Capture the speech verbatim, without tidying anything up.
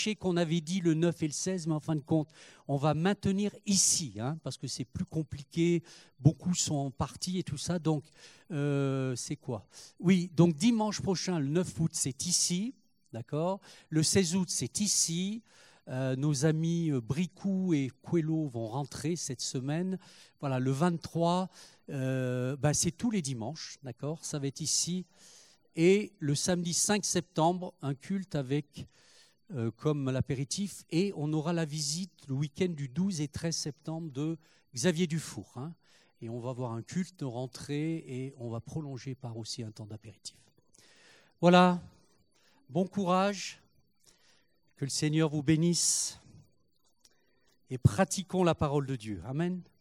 qu'on avait dit le neuf et le seize, mais en fin de compte, on va maintenir ici, hein, parce que c'est plus compliqué, beaucoup sont partis et tout ça, donc euh, c'est quoi? Oui, donc dimanche prochain, le neuf août, c'est ici, d'accord? Le seize août, c'est ici. Euh, nos amis euh, Bricou et Coelho vont rentrer cette semaine. Voilà, le vingt-trois, euh, ben, c'est tous les dimanches, d'accord? Ça va être ici. Et le samedi cinq septembre, un culte avec... Euh, comme l'apéritif, et on aura la visite le week-end du douze et treize septembre de Xavier Dufour. Hein, et on va avoir un culte de rentrée et on va prolonger par aussi un temps d'apéritif. Voilà, bon courage, que le Seigneur vous bénisse et pratiquons la parole de Dieu. Amen.